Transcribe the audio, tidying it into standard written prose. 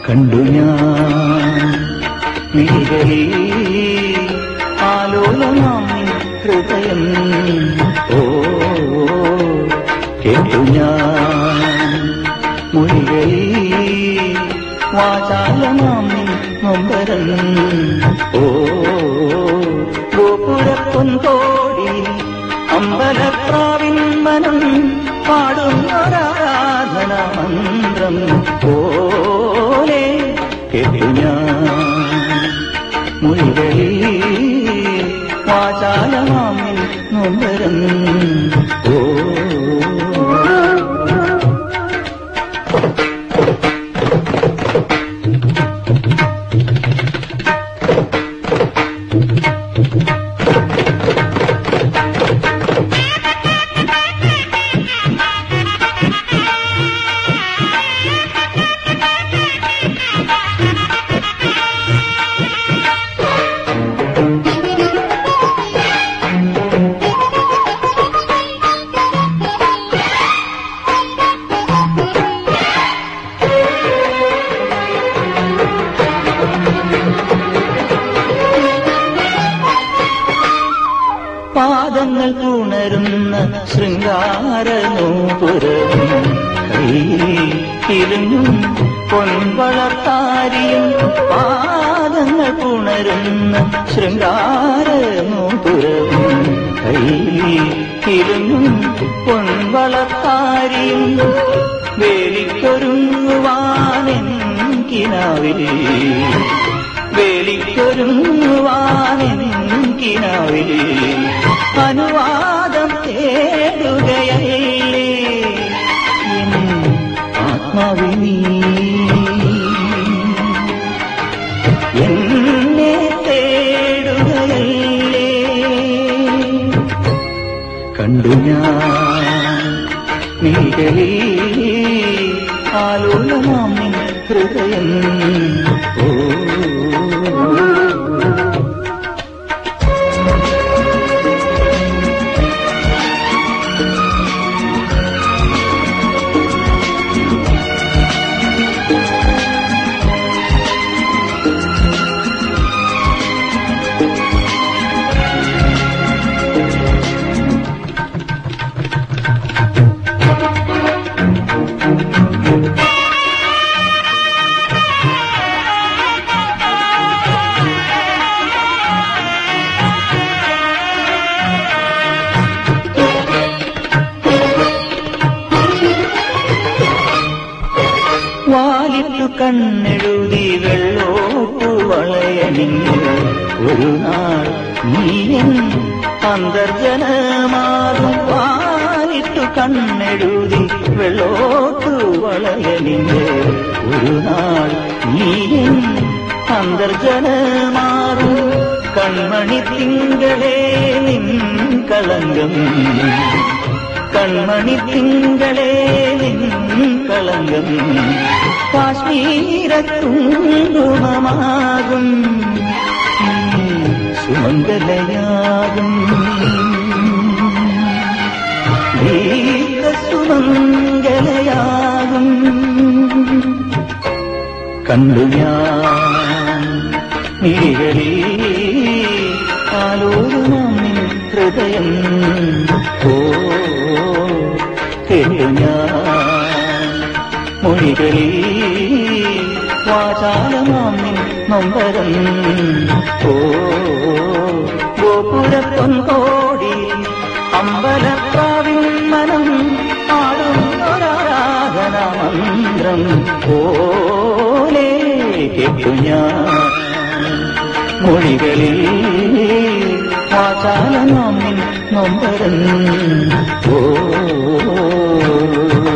കണ്ടു ഞാൻ മിഴികളിൽ ആലോലമാം ഹൃദയം. ഓ കേട്ടു ഞാൻ മൊഴികളിൽ വാചാലമാം നൊമ്പരം. ഓ ഗോപുരപ്പൊൻകോടി അമ്പലപ്രാവിൻ മനം പാടുന്നൊരാരാധന മന്ത്രം പോലെ കേട്ടു ഞാൻ മൊഴികളിൽ വാചാലമാം നൊമ്പരം. ഓ പാദങ്ങൾ പുണരുന്ന ശൃംഗാരനൂപുരവും കൈയിലും പൊൻവളത്താരിയും. പാദങ്ങൾ പുണരുന്ന ശൃംഗാരനൂപുരവും കൈയിലും പൊൻവളത്താരിയും. വേലിക്കൊരുങ്ങുവാനെങ്കിനാവിൽ വേലിക്കൊരുങ്ങുവാനെങ്കിനാവിൽ അനുവാദം തേടുകയല്ലേ ആത്മാവിനീ എന്നെ തേടുകയല്ലേ. കണ്ടു ഞാൻ മിഴികളിൽ ആലോലമാം ഹൃദയം. ഓ വാലിട്ടു കണ്ണെഴുതി വെള്ളോട്ടു വളയണിഞ്ഞ് ഒരു നാൾ നീയൻ അന്തർജനമാകും. വാലിട്ടു കണ്ണെഴുതി വെള്ളോട്ടു വളയണിഞ്ഞ് ഒരു നാൾ നീയൻ അന്തർജനമാകും. കൺമണി തിങ്കളേ നിൻ കളങ്കം, കൺമണി തിങ്കളേ നിൻ കളങ്കം കാശ്മീരത്തുങ്കുമമാകും സുമംഗലയാകും. സുമംഗലയാകും. കണ്ടു ഞാൻ മിഴികളിൽ ആലോലമാം ഹൃദയം. ഓ കേട്ടു ഞാൻ മൊഴികളിൽ വാചാലമാം നൊമ്പരം. ഓ ഗോപുരപ്പൊൻകോടി അമ്പലപ്രാവിൻ മനം പാടുന്നൊരാരാധന മന്ത്രം പോലെ കേട്ടു ഞാൻ മൊഴികളിൽ വാചാലമാം നൊമ്പരം. ഓ